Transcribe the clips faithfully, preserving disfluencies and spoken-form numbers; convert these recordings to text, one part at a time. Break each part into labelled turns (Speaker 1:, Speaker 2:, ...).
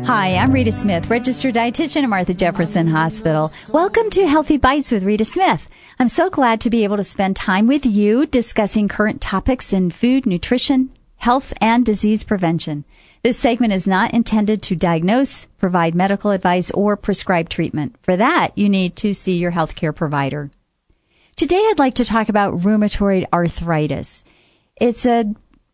Speaker 1: Hi, I'm Rita Smith, registered dietitian at Martha Jefferson Hospital. Welcome to Healthy Bites with Rita Smith. I'm so glad to be able to spend time with you discussing current topics in food, nutrition, health, and disease prevention. This segment is not intended to diagnose, provide medical advice, or prescribe treatment. For that, you need to see your healthcare provider. Today, I'd like to talk about rheumatoid arthritis. It's a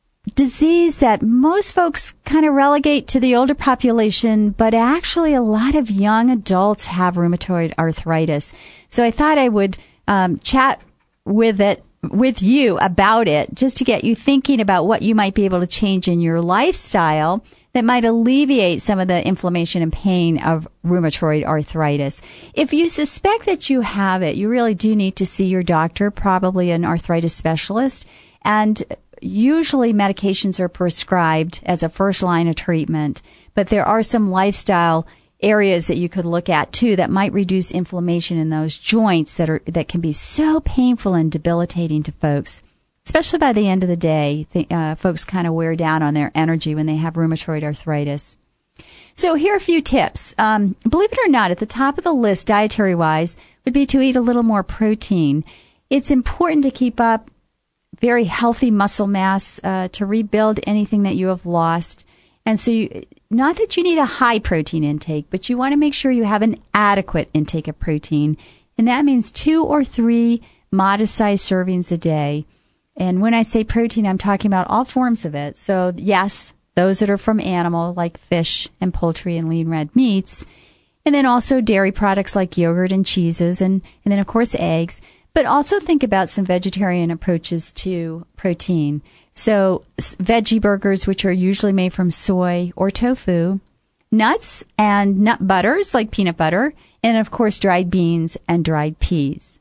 Speaker 1: disease that most folks kind of relegate to the older population, but actually a lot of young adults have rheumatoid arthritis. So I thought I would um, chat with it, with you about it, just to get you thinking about what you might be able to change in your lifestyle that might alleviate some of the inflammation and pain of rheumatoid arthritis. If you suspect that you have it, you really do need to see your doctor, probably an arthritis specialist, and usually medications are prescribed as a first line of treatment, but there are some lifestyle areas that you could look at too that might reduce inflammation in those joints that are that can be so painful and debilitating to folks, especially by the end of the day. The, uh, folks kind of wear down on their energy when they have rheumatoid arthritis. So here are a few tips. Um, believe it or not, at the top of the list, dietary-wise, would be to eat a little more protein. It's important to keep up very healthy muscle mass uh, to rebuild anything that you have lost. And so you, not that you need a high protein intake, but you want to make sure you have an adequate intake of protein. And that means two or three modest-sized servings a day. And when I say protein, I'm talking about all forms of it. So yes, those that are from animal, like fish and poultry and lean red meats. And then also dairy products like yogurt and cheeses. And, and then, of course, eggs. But also think about some vegetarian approaches to protein. So veggie burgers, which are usually made from soy or tofu, nuts and nut butters like peanut butter, and of course dried beans and dried peas.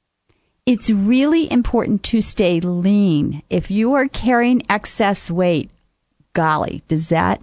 Speaker 1: It's really important to stay lean. If you are carrying excess weight, golly, does that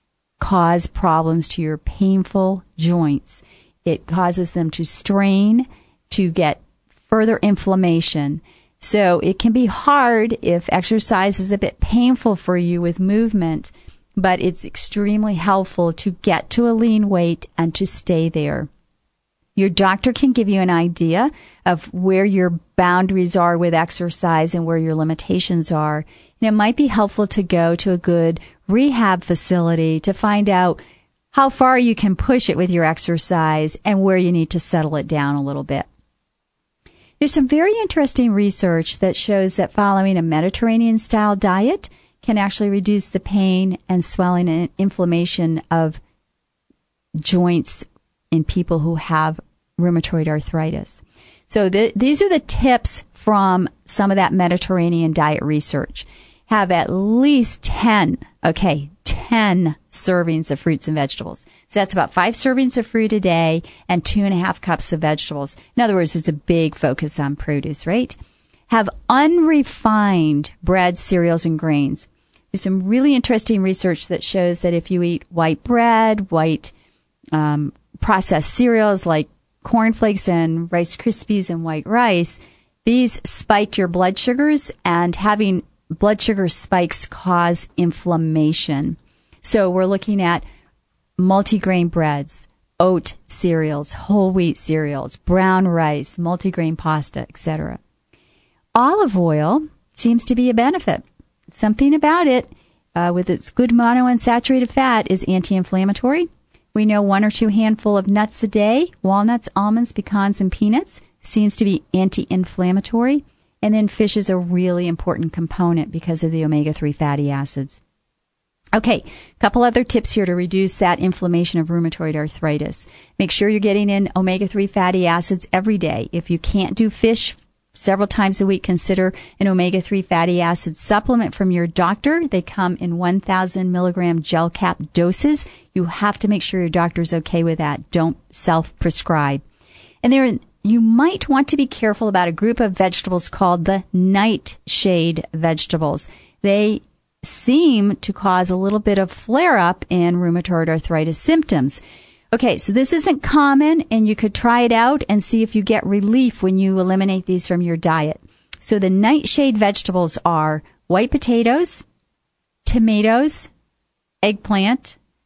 Speaker 1: cause problems to your painful joints? It causes them to strain, to get further inflammation. So it can be hard if exercise is a bit painful for you with movement, but it's extremely helpful to get to a lean weight and to stay there. Your doctor can give you an idea of where your boundaries are with exercise and where your limitations are. And it might be helpful to go to a good rehab facility to find out how far you can push it with your exercise and where you need to settle it down a little bit. There's some very interesting research that shows that following a Mediterranean-style diet can actually reduce the pain and swelling and inflammation of joints in people who have rheumatoid arthritis. So th- these are the tips from some of that Mediterranean diet research. Have at least ten, okay, ten servings of fruits and vegetables. So that's about five servings of fruit a day and two and a half cups of vegetables. In other words, it's a big focus on produce, right? Have unrefined bread, cereals, and grains. There's some really interesting research that shows that if you eat white bread, white um, processed cereals like cornflakes and Rice Krispies and white rice, these spike your blood sugars, and having blood sugar spikes cause inflammation. So we're looking at multigrain breads, oat cereals, whole wheat cereals, brown rice, multigrain pasta, et cetera. Olive oil seems to be a benefit. Something about it, uh, with its good monounsaturated fat, is anti-inflammatory. We know one or two handful of nuts a day, walnuts, almonds, pecans, and peanuts, seems to be anti-inflammatory. And then fish is a really important component because of the omega three fatty acids. Okay, a couple other tips here to reduce that inflammation of rheumatoid arthritis. Make sure you're getting in omega three fatty acids every day. If you can't do fish several times a week, consider an omega three fatty acid supplement from your doctor. They come in one thousand milligram gel cap doses. You have to make sure your doctor's okay with that. Don't self-prescribe. And there you might want to be careful about a group of vegetables called the nightshade vegetables. They seem to cause a little bit of flare-up in rheumatoid arthritis symptoms. Okay, so this isn't common, and you could try it out and see if you get relief when you eliminate these from your diet. So the nightshade vegetables are white potatoes, tomatoes, eggplant,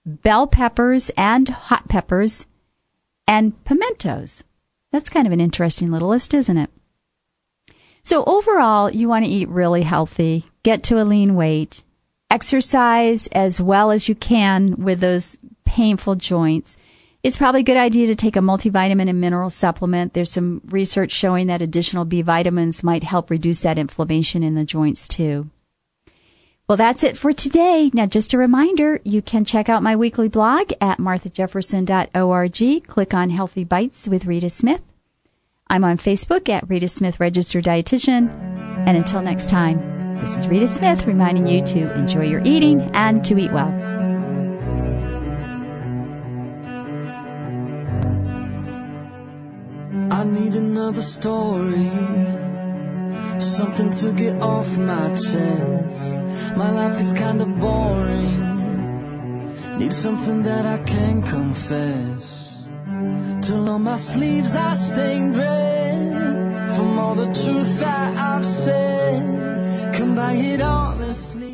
Speaker 1: bell peppers and hot peppers, and pimentos. That's kind of an interesting little list, isn't it? So overall, you want to eat really healthy, get to a lean weight, exercise as well as you can with those painful joints. It's probably a good idea to take a multivitamin and mineral supplement. There's some research showing that additional B vitamins might help reduce that inflammation in the joints too. Well, that's it for today. Now, just a reminder, you can check out my weekly blog at martha jefferson dot org. Click on Healthy Bites with Rita Smith. I'm on Facebook at Rita Smith Registered Dietitian. And until next time, this is Rita Smith reminding you to enjoy your eating and to eat well.
Speaker 2: I need another story, something to get off my chest. My life gets kinda boring, need something that I can confess. Till on my sleeves I stained red from all the truth that I've said. Come by it honestly.